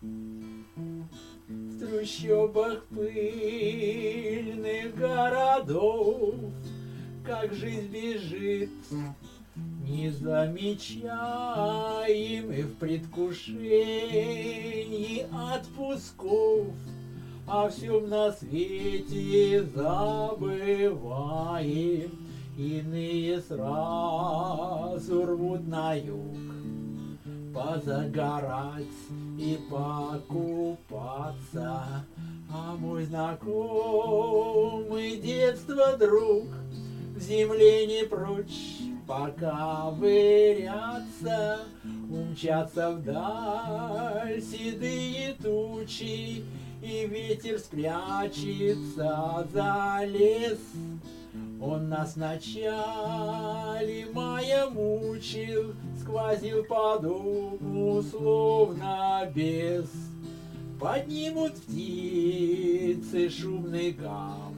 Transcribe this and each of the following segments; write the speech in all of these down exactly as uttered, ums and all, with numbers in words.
В трущобах пыльных городов, как жизнь бежит, не замечаем и в предвкушении отпусков, о всем на свете забываем. Иные сразу рвут на юг, позагорать и покупаться. А мой знакомый детства друг в земле не прочь поковыряться, умчаться вдаль седые тучи, и ветер спрячется за лес. Он нас в начале мая мучил, сквозил по дому словно бес. Поднимут птицы шумный гам,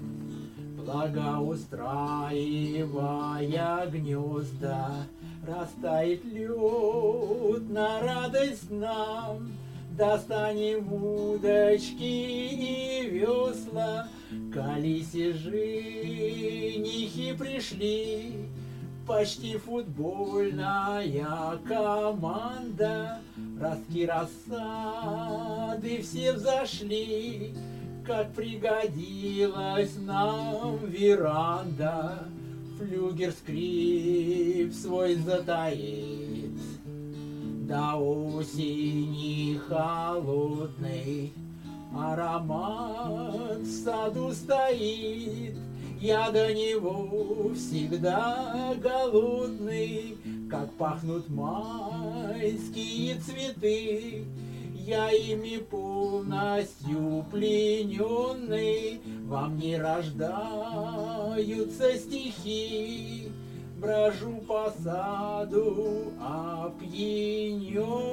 благоустраивая гнезда. Растает лед на радость нам, достанем удочки и весла. К Алисе женихи пришли, почти футбольная команда. Ростки рассады все взошли, как пригодилась нам веранда. Флюгер скрип свой затаит, до осени холодной аромат в саду стоит. Я до него всегда голодный, как пахнут майские цветы. Я ими полностью плененный, во мне рождаются стихи. Брожу по саду опьяненный.